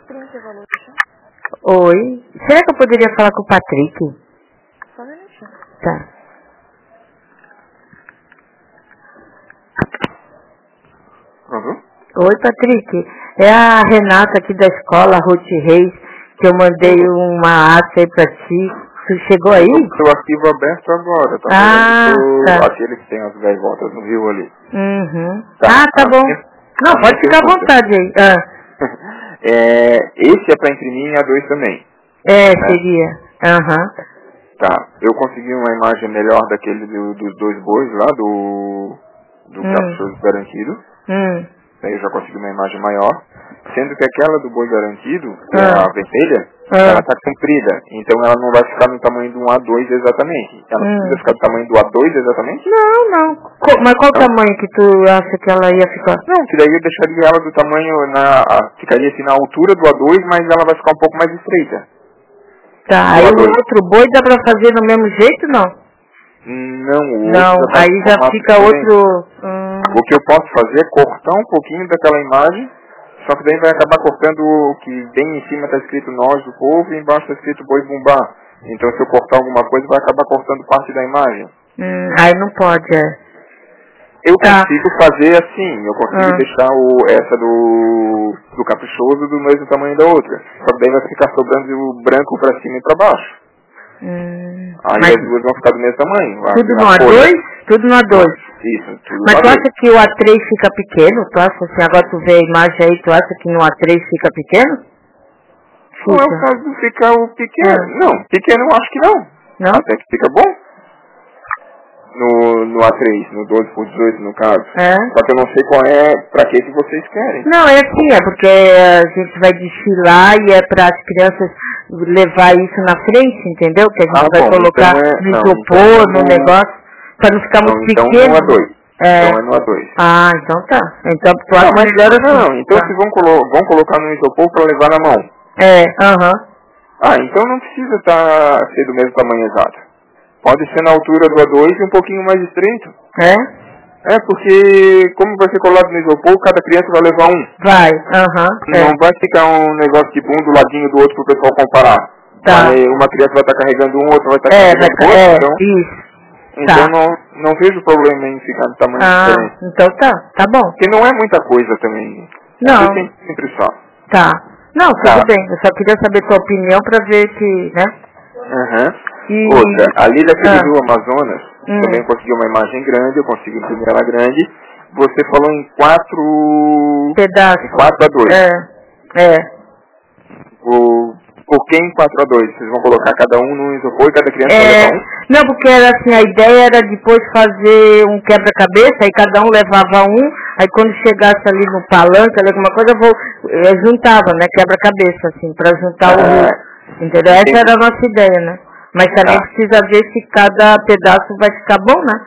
Oi. Será que eu poderia falar com o Patrick? Só um minutinho. Tá. Uhum. Oi, Patrick. É a Renata aqui da escola, Ruth Reis, que eu mandei uma ata aí pra ti. Tu chegou aí? O arquivo aberto agora, tá? Tá. Aquele que tem as gaivotas no rio ali. Uhum. Tá Bom. Não, pode ficar à pergunta. vontade aí. Esse é pra imprimir em A2 também. Seria. Aham. Tá. Eu consegui uma imagem melhor daquele dos dois bois lá, do caprichoso garantido. Eu já consegui uma imagem maior. Sendo que aquela do boi garantido, que é a vermelha, ela tá comprida. Então ela não vai ficar no tamanho do A2 exatamente. Ela precisa ficar do tamanho do A2 exatamente? Não. Mas qual tamanho que tu acha que ela ia ficar? Não, que daí eu deixaria ela do tamanho, ficaria assim na altura do A2, mas ela vai ficar um pouco mais estreita. Tá, aí o outro boi dá pra fazer do mesmo jeito, não? Não, o não, outro aí já fica diferente. outro... O que eu posso fazer é cortar um pouquinho daquela imagem, só que daí vai acabar cortando o que bem em cima está escrito nós do povo e embaixo está escrito boi bumbá. Então se eu cortar alguma coisa vai acabar cortando parte da imagem. Aí não pode, Eu consigo fazer assim, eu consigo deixar essa do caprichoso do mesmo tamanho da outra. Só que daí vai ficar sobrando o branco para cima e para baixo. Aí as duas vão ficar do mesmo tamanho. Tudo no A2? Tudo no A2. Isso, tudo Mas no tu A2. acha que o A3 fica pequeno? Tu acha assim, agora tu vê a imagem aí, tu acha que no A3 fica pequeno? Não é o caso de ficar o pequeno. Não, pequeno eu acho que não. Não? Até que fica bom. No A3, no 12x18 no caso. Só que eu não sei qual pra que vocês querem. Não, é assim, é porque a gente vai desfilar e é para as crianças levar isso na frente, entendeu? Que a gente vai colocar no isopor, no negócio, para não ficar muito pequeno. Então no A2. Então é no A2. Então tá. Então tu acha melhor assim. Não, então vocês vão colocar no isopor para levar na mão. Então não precisa ser do mesmo tamanho exato. Pode ser na altura do A2 e um pouquinho mais estreito. Porque como vai ser colado no isopor, cada criança vai levar um. Não vai ficar um negócio tipo um do ladinho do outro para o pessoal comparar. Uma criança vai estar carregando um, outra vai estar carregando outro. Então não vejo problema em ficar de tamanho diferente. Então tá bom. Porque não é muita coisa também. Não. Sempre só. Não, tudo bem. Eu só queria saber tua opinião para ver que, né? Outra, ali daquele do Amazonas, também consegui uma imagem grande, eu consegui imprimir ela grande. Você falou em 4 pedaços. Em 4x2. Por que em 4x2? Vocês vão colocar cada um no isopor e cada criança vai levar um? Não, porque era assim, a ideia era depois fazer um quebra-cabeça, aí cada um levava um, aí quando chegasse ali no palanque, ali alguma coisa, eu juntava, né, quebra-cabeça, assim, pra juntar o rio. Entendeu? Essa era a nossa ideia, né? Mas também precisa ver se cada pedaço vai ficar bom, né?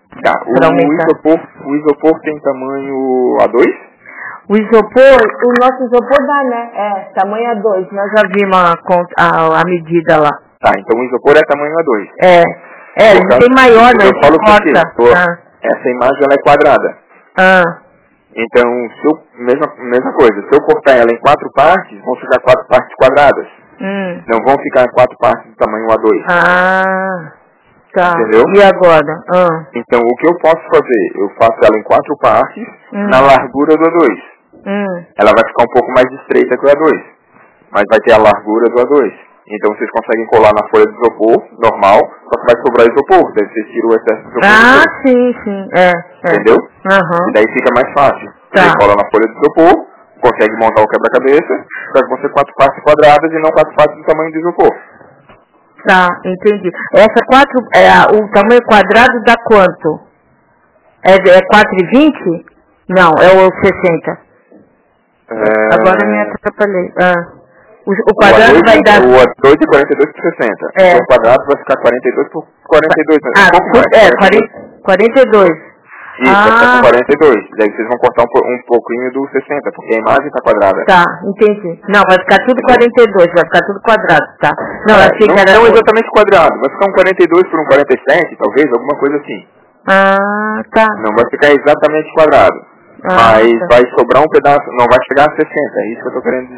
O isopor tem tamanho A2? O nosso isopor dá, né? Tamanho A2. Nós já vimos a medida lá. Então o isopor é tamanho A2. Ele tem maior, né? Eu falo porque essa imagem ela é quadrada. Então, mesma coisa. Se eu cortar ela em 4 partes, vão ficar 4 partes quadradas. Não vão ficar 4 partes do tamanho A2. Entendeu? E agora? Então, o que eu posso fazer? Eu faço ela em 4 partes, na largura do A2. Ela vai ficar um pouco mais estreita que o A2, mas vai ter a largura do A2. Então, vocês conseguem colar na folha de isopor, normal, só que vai sobrar isopor. Daí vocês tiram o excesso de isopor. Sim. Entendeu? E daí fica mais fácil. Você cola na folha de isopor, consegue montar o quebra-cabeça, só que vão ser 4 partes quadradas e não 4 partes do tamanho do isopor. Entendi. Essa o tamanho quadrado dá quanto? É 4,20? Não, é o 60. Agora me atrapalhei. O quadrado vai dar... O A2 é 42 por 60. Então o quadrado vai ficar 42 por 42. Um pouco mais. 42. Isso, vai ficar com 42. Daí vocês vão cortar um pouquinho do 60, porque a imagem está quadrada. Entendi. Não, vai ficar tudo 42, vai ficar tudo quadrado, Não exatamente quadrado, vai ficar um 42 por um 47, talvez, alguma coisa assim. Não vai ficar exatamente quadrado. Mas vai sobrar um pedaço, não vai chegar a 60, é isso que eu estou querendo dizer.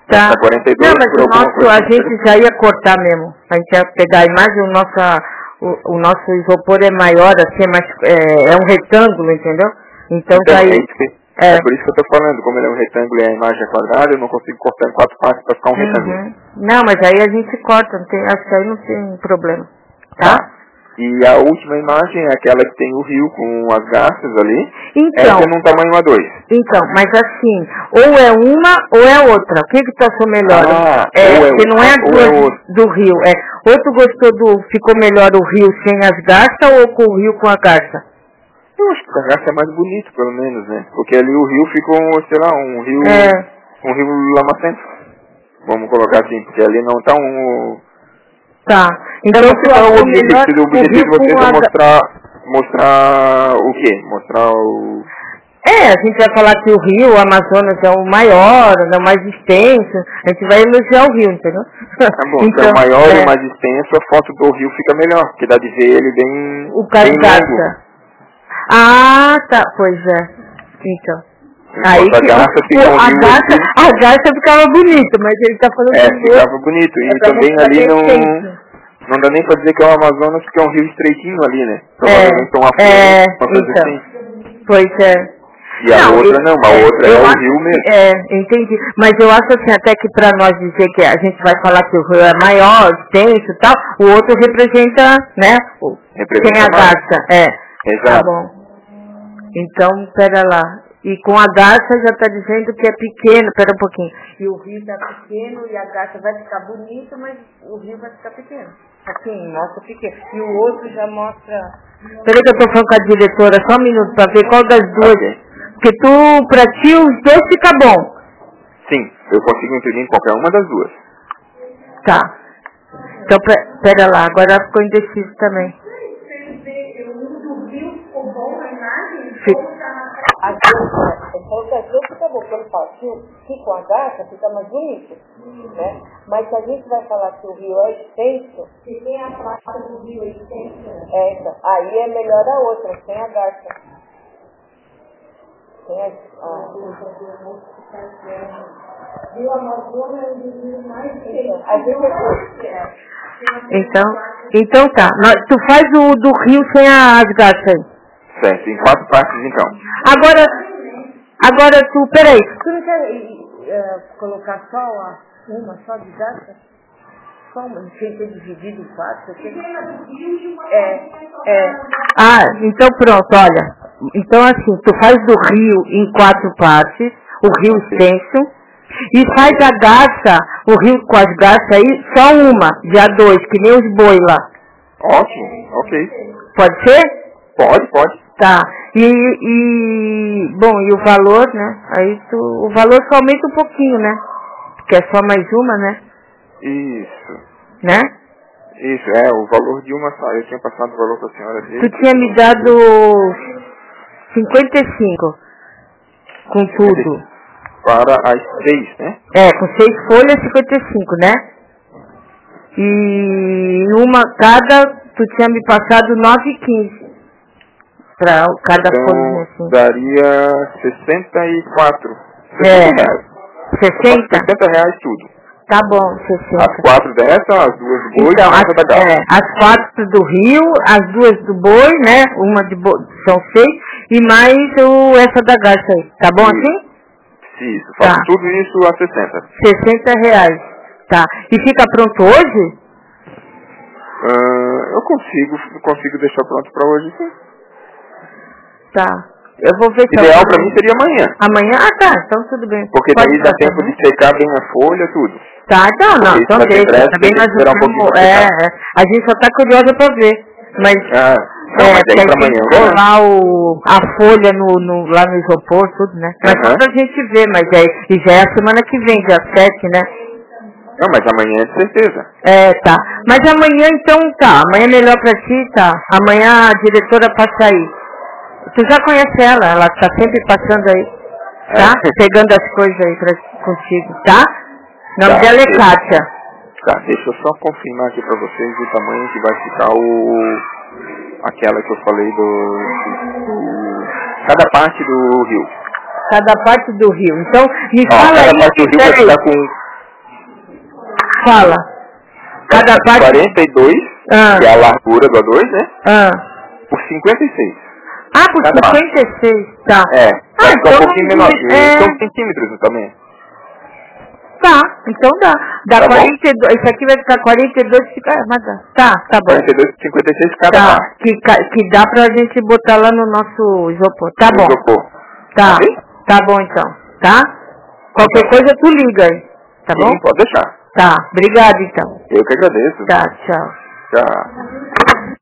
Tá. Essa 42 não, mas por alguma coisa. a gente já ia cortar mesmo. A gente ia pegar a imagem, o nosso isopor é maior, assim, mas é um retângulo, entendeu? Então já ia... É por isso que eu estou falando, como ele é um retângulo e a imagem é quadrada, eu não consigo cortar em 4 partes para ficar um retângulo. Não, mas aí a gente corta, acho que aí não tem problema. Tá? E a última imagem é aquela que tem o rio com as garças ali. Então, essa é num tamanho A2. Então, mas assim, ou é uma ou é outra. O que tu achou melhor? Porque não é as duas do rio. Ou tu gostou ficou melhor o rio sem as garças ou com o rio com a garça? Eu acho que a garça é mais bonito, pelo menos, né? Porque ali o rio ficou, sei lá, um rio lamacento. Vamos colocar assim, porque ali não tá um... Tá. Então o objetivo de vocês é mostrar o quê? Mostrar o... a gente vai falar que o rio, o Amazonas é o maior, é o mais extenso. A gente vai elogiar o rio, entendeu? Tá bom, então, é o maior e o mais extenso, a foto do rio fica melhor, porque dá de ver ele bem... O carcaça. Ah, tá, pois é. Então. Aí a garça ficava bonita, mas ele tá falando ficava bonito. E também ali não dá nem pra dizer que é o Amazonas, porque é um rio estreitinho ali, né? Provavelmente uma assim. Pois é. E a outra não, a outra é o rio mesmo. Entendi. Mas eu acho assim, até que pra nós dizer que a gente vai falar que o rio é maior, extenso e tal, o outro representa, né? Tem a garça, Exato. Tá bom. Então, pera lá. E com a garça já está dizendo que é pequeno, pera um pouquinho. E o rio está pequeno e a garça vai ficar bonito, mas o rio vai ficar pequeno. Assim, mostra pequeno. E o outro já mostra... Peraí que eu estou falando com a diretora, só um minuto, para ver qual das duas... Porque para ti, os dois fica bom. Sim, eu consigo imprimir em qualquer uma das duas. Tá. Então, pera lá, agora ficou indeciso também. As duas fica bom, porque ele fala que com a garça fica mais bonito, né? Mas se a gente vai falar que o rio é extenso, se tem a placa do rio extenso, aí é melhor a outra, sem a garça. Rio Amazonas é um dos rios mais extensos. Então tá. Tu faz o do rio sem as garças aí. Certo, em 4 partes então. Agora peraí. Tu não quer colocar só de garça? Só uma, não tinha que ser dividido em 4? Então pronto, olha. Então assim, tu faz do rio em 4 partes, o rio extenso, e faz a garça, o rio com as garças aí, só uma, de A2, que nem os boi lá. Ótimo, ok. Pode ser? Pode. Tá. E o valor, né? Aí o valor só aumenta um pouquinho, né? Porque é só mais uma, né? Isso. Né? Isso, o valor de uma só. Eu tinha passado o valor para a senhora dele. Tu tinha me dado 55 com tudo. Para as 6, né? Com 6 folhas, 55, né? E cada, tu tinha me passado 9,15. Para cada folha, assim. Daria 64. 60? 60 reais tudo. Tá bom, 60. As 4 dessa, as 2 do boi e essa da garça. As 4 do rio, as 2 do boi, né? Uma de boi, são 6, e mais essa da garça aí. Tá bom assim? Isso, faço tudo isso a 60. 60 reais. Tá. E fica pronto hoje? Eu consigo deixar pronto para hoje, sim. Tá. Eu vou ver se... Ideal para mim seria amanhã. Amanhã? Tá. Então tudo bem. Porque daí dá tempo de secar bem a folha, tudo. Tá, então deixa. Também nós vamos... A gente só tá curiosa para ver. Mas... mas aí pra amanhã. Lá a folha lá no isopor, tudo, né? Mas só pra gente ver, mas e já é a semana que vem, dia 7, né? Não, mas amanhã é de certeza. Tá. Mas amanhã então amanhã é melhor pra ti, tá? Amanhã a diretora passa aí. Tu já conhece ela tá sempre passando aí, tá? Pegando as coisas aí contigo, tá? O nome dela é Kátia. Tá, deixa eu só confirmar aqui pra vocês o tamanho que vai ficar aquela que eu falei cada parte do rio. Cada parte do rio. Então, me fala cada aí. Parte do rio vai ficar com Fala. Cada parte... 42, que é a largura do A2, né? Por 56. Ah, por cada 56, tá. Vai ficar então um pouquinho menor. São centímetros também. Tá, então dá. Dá tá 42, bom? Isso aqui vai ficar 42, mas dá. Tá bom. 42, 56 cada parte. Que dá pra gente botar lá no nosso isopor. Tá bom. Isopor. Tá. Okay? Tá bom então. Tá? Qualquer coisa tu liga aí. Tá bom? Sim, pode deixar. Tá. Obrigado então. Eu que agradeço. Tá, tchau. Tchau.